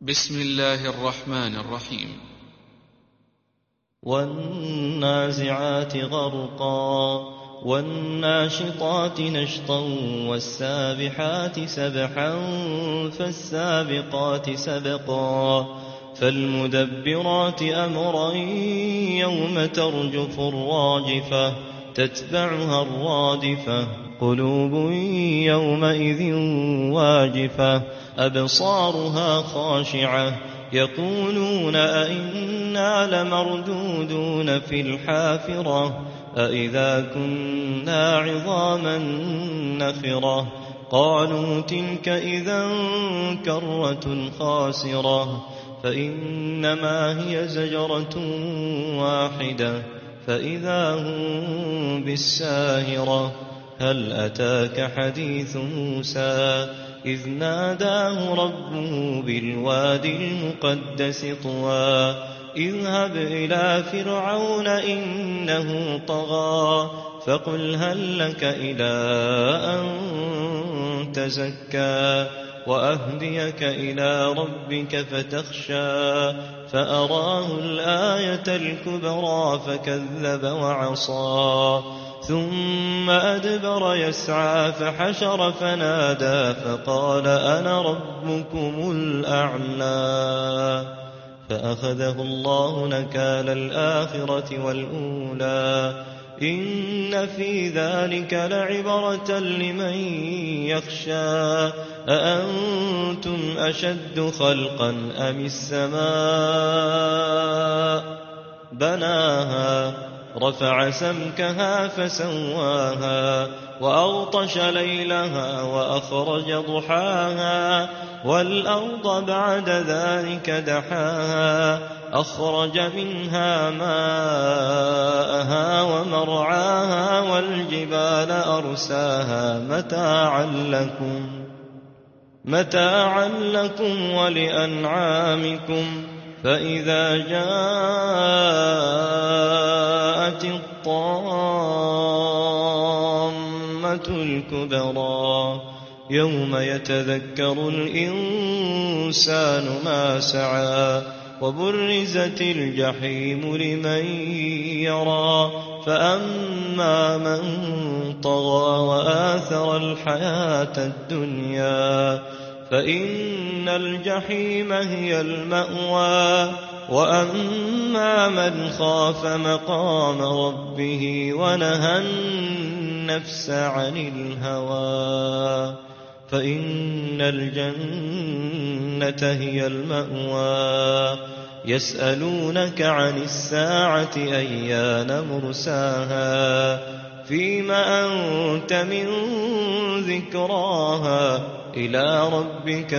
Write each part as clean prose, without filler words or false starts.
بسم الله الرحمن الرحيم. والنازعات غرقا والناشطات نشطا والسابحات سبحا فالسابقات سبقا فالمدبرات أمرا يوم ترجف الراجفة تتبعها الرادفة قلوب يومئذ واجفة أبصارها خاشعة يقولون أئنا لمردودون في الحافرة أئذا كنا عظاما نخرة قالوا تلك إذا كرة خاسرة فإنما هي زجرة واحدة فإذا هم بالساهرة هل أتاك حديث موسى إذ ناداه ربه بالوادي المقدس طوى اذهب إلى فرعون إنه طغى فقل هل لك إلى أن تزكى وأهديك إلى ربك فتخشى فأراه الآية الكبرى فكذب وعصى ثم أدبر يسعى فحشر فنادى فقال أنا ربكم الأعلى فأخذه الله نكال الآخرة والأولى إن في ذلك لعبرة لمن يخشى أأنتم أشد خلقا أم السماء بناها رفع سمكها فسواها وأغطش ليلها وأخرج ضحاها والأرض بعد ذلك دحاها أخرج منها ماءها ومرعاها والجبال أرساها متاعا لكم ولأنعامكم فإذا جاءت الطامة الكبرى يوم يتذكر الإنسان ما سعى وبرزت الجحيم لمن يرى فأما من طغى وآثر الحياة الدنيا فإن الجحيم هي المأوى وأما من خاف مقام ربه ونهى النفس عن الهوى فإن الجنة هي المأوى يسألونك عن الساعة أيان مرساها فيم أنت من ذكراها إلى ربك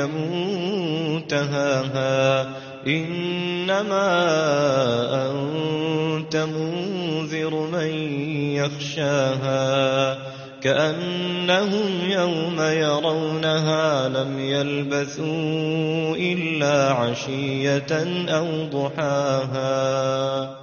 منتهاها إنما أنت منذر من يخشاها كأنهم يوم يرونها لم يلبثوا إلا عشية أو ضحاها.